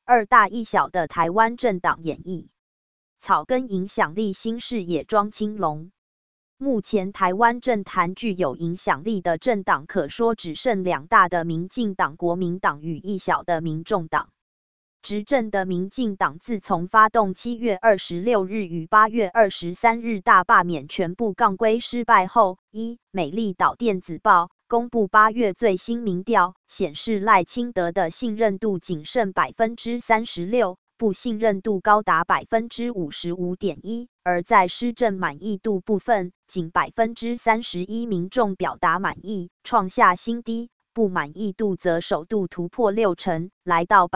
二大一小的台湾政党演绎。草根影响力新视野庄青龙。目前台湾政坛具有影响力的政党可说只剩两大的民进党、国民党与一小的民众党。执政的民进党自从发动7月26日与8月23日大罢免全部杠归失败后，美丽岛电子报公布8月最新民调，显示赖清德的信任度仅剩 36%， 不信任度高达 55.1%， 而在施政满意度部分，仅 31% 民众表达满意，创下新低。不满意度则首度突破60%，来到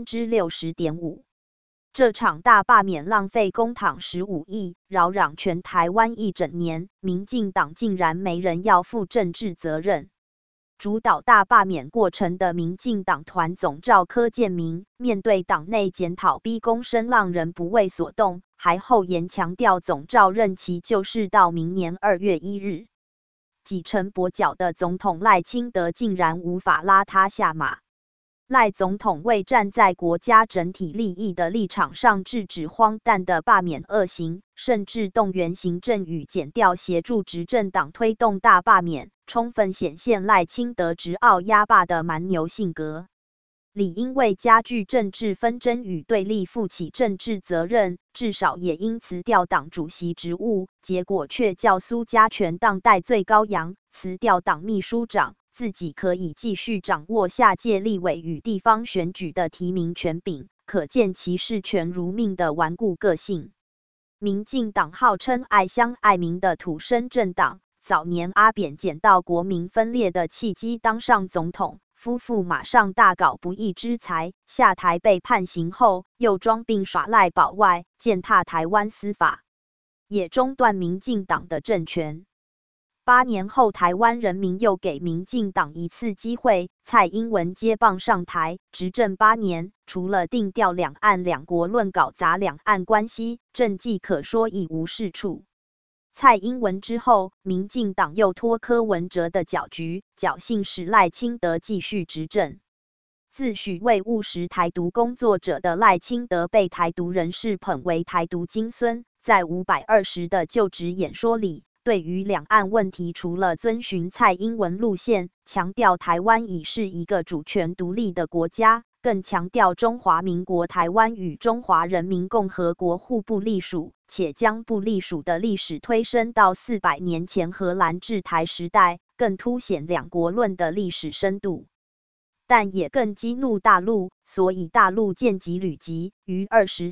60.5%。这场大罢免浪费公帑15亿，扰攘全台湾一整年，民进党竟然没人要负政治责任。主导大罢免过程的民进党团总召柯建铭，面对党内检讨逼宫声浪仍不为所动，还厚颜强调总召任期就是到明年2月1日。几成跛脚的总统赖清德竟然无法拉他下马。赖总统为站在国家整体利益的立场上制止荒诞的罢免恶行，甚至动员行政与检调协助执政党推动大罢免，充分显现赖清德执傲压霸的蛮牛性格。理应为加剧政治纷争与对立负起政治责任，至少也应辞掉党主席职务，结果却叫苏家全当代罪羔羊，辞掉党秘书长，自己可以继续掌握下届立委与地方选举的提名权柄，可见其视权如命的顽固个性。民进党号称爱乡爱民的土生政党，早年阿扁捡到国民分裂的契机当上总统，夫妇马上大搞不义之财，下台被判刑后，又装病耍赖保外，践踏台湾司法，也中断民进党的政权。8年后，台湾人民又给民进党一次机会，蔡英文接棒上台，执政8年，除了定调两岸两国论搞砸两岸关系，政绩可说一无是处。蔡英文之后，民进党又托柯文哲的搅局，侥幸使赖清德继续执政。自诩为务实台独工作者的赖清德被台独人士捧为台独金孙，在520的就职演说里，对于两岸问题除了遵循蔡英文路线，强调台湾已是一个主权独立的国家，更强调中华民国台湾与中华人民共和国互不隶属，且将不隶属的历史推升到400年前荷兰治台时代，更凸显两国论的历史深度。但也更激怒大陆，所以大陆见机履急，于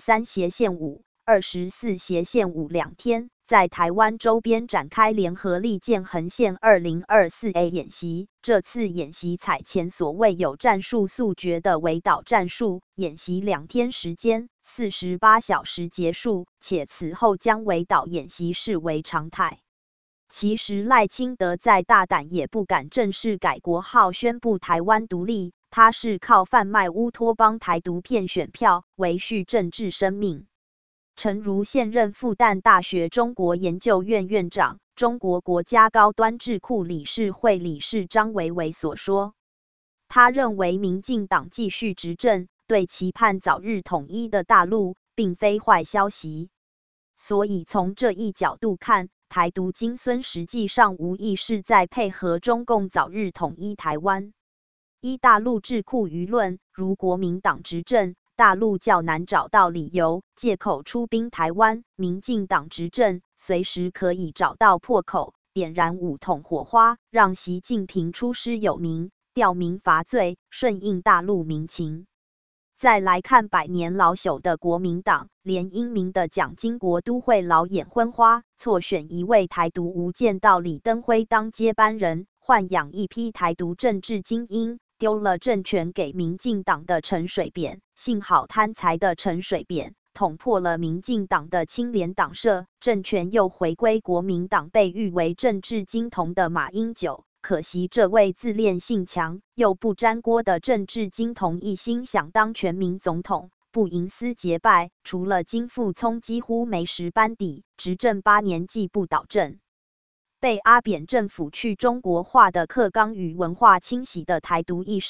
23/5、24/5两天，在台湾周边展开联合利剑横线 2024A 演习。这次演习采前所未有战术速决的围岛战术，演习2天时间，48小时结束，且此后将围岛演习视为常态。其实赖清德再大胆也不敢正式改国号宣布台湾独立，他是靠贩卖乌托邦台独骗选票，维续政治生命。诚如现任复旦大学中国研究院院长、中国国家高端智库理事会理事张维为所说，他认为民进党继续执政，对期盼早日统一的大陆，并非坏消息。所以从这一角度看，台独金孙实际上无疑是在配合中共早日统一台湾。依大陆智库舆论，如国民党执政，大陆较难找到理由借口出兵台湾，民进党执政随时可以找到破口，点燃武统火花，让习近平出师有名，吊民伐罪，顺应大陆民情。再来看百年老朽的国民党，连英明的蒋经国都会老眼昏花，错选一位台独无间道李登辉当接班人，豢养一批台独政治精英，丢了政权给民进党的陈水扁。幸好贪财的陈水扁捅破了民进党的清廉党舍，政权又回归国民党被誉为政治金童的马英九。可惜这位自恋性强又不沾锅的政治金童一心想当全民总统，不营私结拜，除了金富聪几乎没识班底，执政8年既不导正。被阿扁政府去中国化的课纲与文化清洗的台独意识，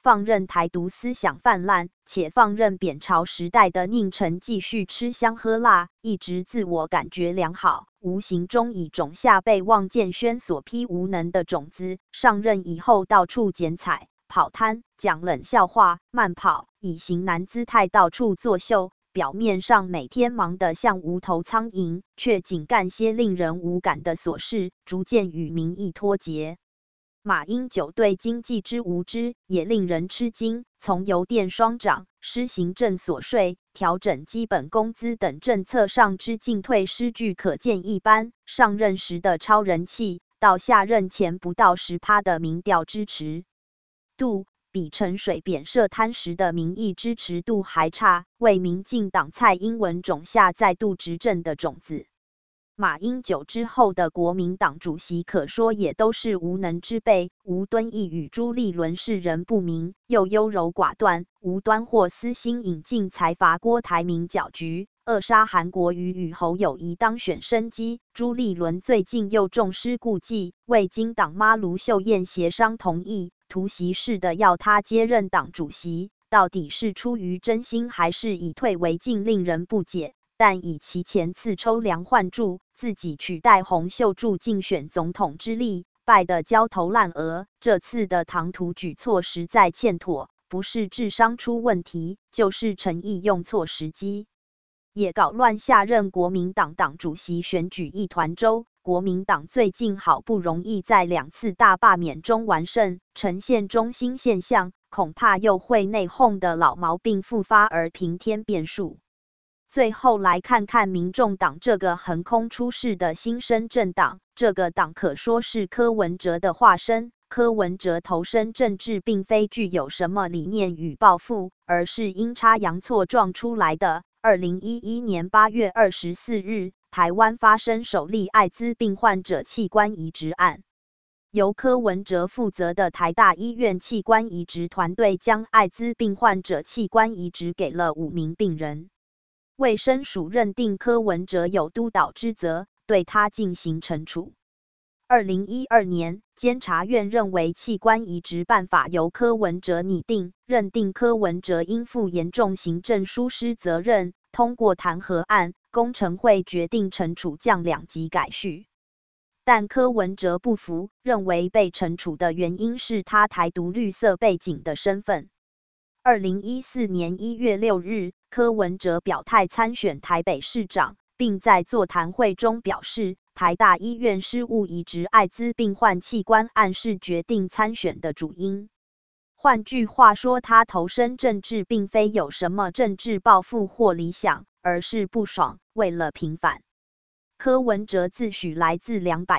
放任台独思想泛滥，且放任扁朝时代的佞臣继续吃香喝辣，一直自我感觉良好，无形中已种下被望建轩所批无能的种子。上任以后到处剪彩、跑摊、讲冷笑话、慢跑，以型男姿态到处作秀，表面上每天忙得像无头苍蝇，却仅干些令人无感的琐事，逐渐与民意脱节。马英九对经济之无知也令人吃惊，从油电双涨、施行政所税、调整基本工资等政策上之进退失据可见一斑。上任时的超人气，到下任前不到10%的民调支持度，比陈水扁涉贪时的民意支持度还差，为民进党蔡英文种下再度执政的种子。马英九之后的国民党主席可说也都是无能之辈，吴敦义与朱立伦是人不明，又优柔寡断，无端或私心引进财阀郭台铭搅局，扼杀韩国瑜与侯友宜当选生机。朱立伦最近又重施故技，未经党妈卢秀燕协商同意，突袭式的要他接任党主席，到底是出于真心还是以退为进，令人不解。但以其前次抽梁换柱，自己取代洪秀柱竞选总统之力，败得焦头烂额。这次的唐突举措实在欠妥，不是智商出问题，就是诚意用错时机，也搞乱下任国民党党主席选举一团糟。国民党最近好不容易在2次大罢免中完胜，呈现中心现象，恐怕又会内讧的老毛病复发而平添变数。最后来看看民众党这个横空出世的新生政党，这个党可说是柯文哲的化身。柯文哲投身政治并非具有什么理念与抱负，而是阴差阳错撞出来的。2011年8月24日，台湾发生首例艾滋病患者器官移植案，由柯文哲负责的台大医院器官移植团队将艾滋病患者器官移植给了5名病人。卫生署认定柯文哲有督导之责，对他进行惩处。2012年，监察院认为器官移植办法由柯文哲拟定，认定柯文哲应负严重行政疏失责任，通过弹劾案，工程会决定惩处降2级改序。但柯文哲不服，认为被惩处的原因是他台独绿色背景的身份。2014年1月6日，柯文哲表态参选台北市长，并在座谈会中表示，台大医院失误移植艾滋病患器官案是决定参选的主因。换句话说，他投身政治并非有什么政治抱负或理想，而是不爽，为了平反。柯文哲自诩来自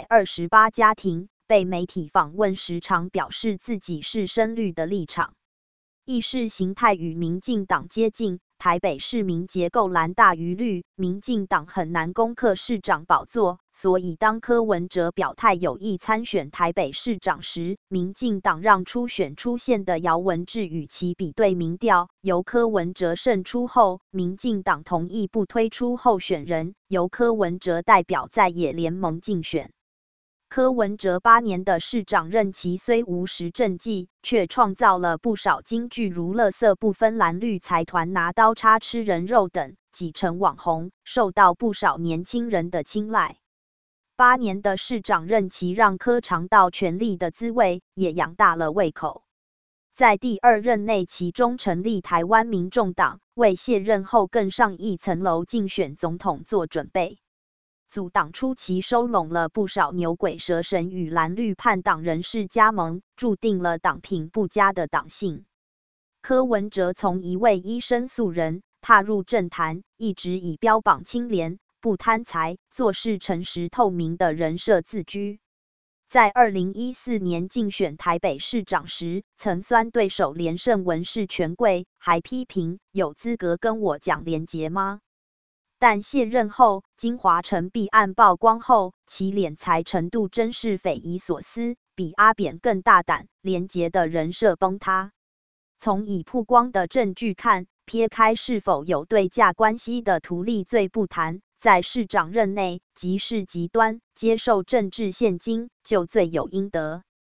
228家庭，被媒体访问时常表示自己是深绿的立场。意识形态与民进党接近，台北市民结构蓝大于绿，民进党很难攻克市长宝座，所以当柯文哲表态有意参选台北市长时，民进党让初选出现的姚文智与其比对民调，由柯文哲胜出后，民进党同意不推出候选人，由柯文哲代表在野联盟竞选。柯文哲8年的市长任期虽无实政绩，却创造了不少金句如垃圾不分蓝绿财团拿刀叉吃人肉等，几成网红，受到不少年轻人的青睐。8年的市长任期让柯尝到权力的滋味，也养大了胃口。在第2任内期中成立台湾民众党，为卸任后更上一层楼竞选总统做准备。组党初期收拢了不少牛鬼蛇神与蓝绿叛党人士加盟，注定了党品不佳的党性。柯文哲从一位医生素人踏入政坛，一直以标榜清廉、不贪财、做事诚实透明的人设自居。在2014年竞选台北市长时，曾酸对手连胜文是权贵，还批评有资格跟我讲连结吗？但卸任后，金华城弊案曝光后，其敛财程度真是匪夷所思，比阿扁更大胆，连结的人设崩塌。从已曝光的证据看，撇开是否有对价关系的图利罪不谈，在市长任内即是极端，接受政治现金，就罪有应得。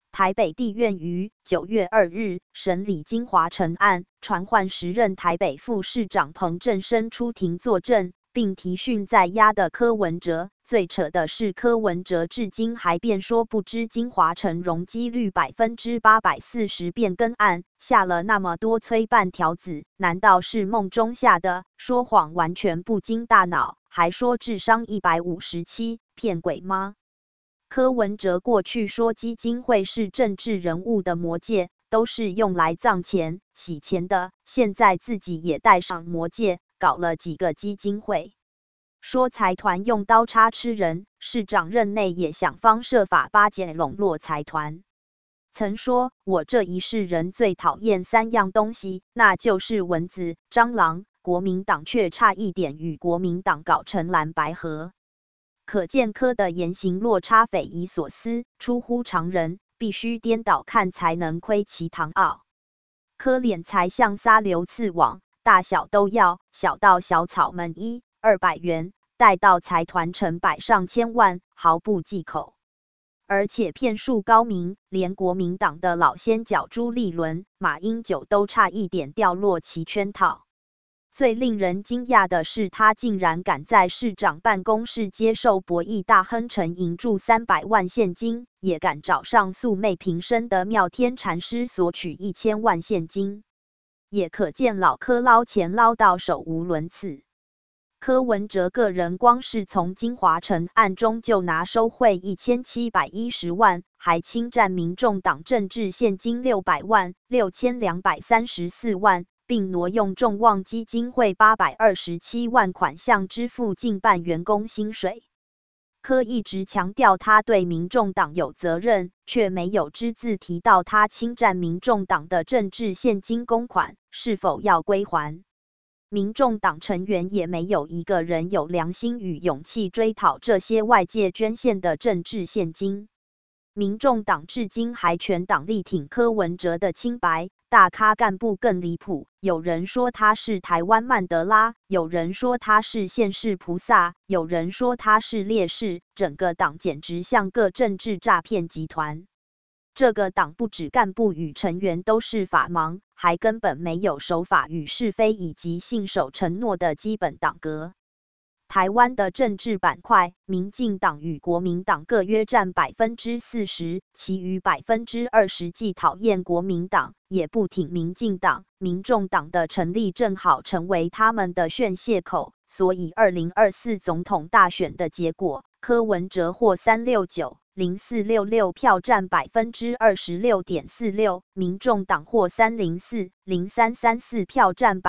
台北地院于9月2日审理金华城案，传唤时任台北副市长彭振声出庭作证，并提讯在押的柯文哲。最扯的是，柯文哲至今还辩说不知金华城容积率840%变更案，下了那么多催办条子，难道是梦中下的？说谎完全不经大脑，还说智商157，骗鬼吗？柯文哲过去说基金会是政治人物的魔戒，都是用来藏钱、洗钱的，现在自己也戴上魔戒，搞了几个基金会。说财团用刀叉吃人，市长任内也想方设法巴结笼络财团。曾说，我这一世人最讨厌3样东西，那就是蚊子、蟑螂，国民党却差一点与国民党搞成蓝白合。可见柯的言行落差匪夷所思，出乎常人，必须颠倒看才能窥其堂奥。柯敛财像撒流刺网，大小都要，小到小草们100-200元，带到财团成百上千万，毫不忌口。而且骗术高明，连国民党的老先角朱立伦、马英九都差一点掉落其圈套。最令人惊讶的是，他竟然敢在市长办公室接受博弈大亨陈银柱300万现金，也敢找上素昧平生的妙天禅师索取1000万现金，也可见老柯捞钱捞到手无伦次。柯文哲个人光是从金华城案中就拿收贿1710万，还侵占民众党政治现金600万、6234万。并挪用众望基金会827万款项支付近半员工薪水。柯一直强调他对民众党有责任，却没有只字提到他侵占民众党的政治现金公款是否要归还。民众党成员也没有一个人有良心与勇气追讨这些外界捐献的政治现金。民众党至今还全党力挺柯文哲的清白，大咖干部更离谱，有人说他是台湾曼德拉，有人说他是现世菩萨，有人说他是烈士，整个党简直像个政治诈骗集团。这个党不止干部与成员都是法盲，还根本没有守法与是非以及信守承诺的基本党格。台湾的政治板块，民进党与国民党各约占40%，其余20%既讨厌国民党，也不挺民进党。民众党的成立正好成为他们的宣泄口，所以2024总统大选的结果，柯文哲获369-0466票，占26.46%，民众党获304-0334票，占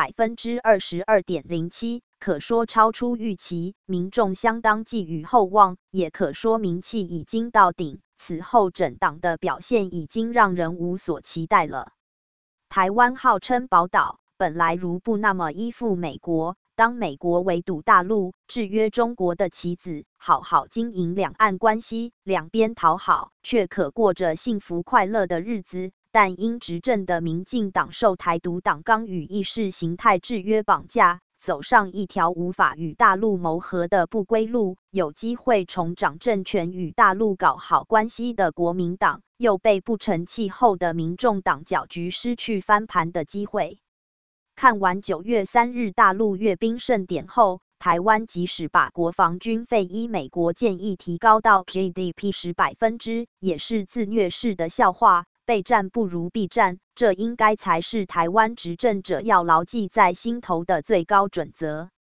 22.07%。可说超出预期，民众相当寄予厚望，也可说名气已经到顶。此后整党的表现已经让人无所期待了。台湾号称宝岛，本来如不那么依附美国，当美国围堵大陆、制约中国的棋子，好好经营两岸关系，两边讨好，却可过着幸福快乐的日子。但因执政的民进党受台独党纲与意识形态制约绑架，走上一条无法与大陆谋和的不归路，有机会重掌政权与大陆搞好关系的国民党，又被不成气候的民众党搅局，失去翻盘的机会。看完9月3日大陆阅兵盛典后，台湾即使把国防军费依美国建议提高到 GDP 10%，也是自虐式的笑话。备战不如避战，这应该才是台湾执政者要牢记在心头的最高准则。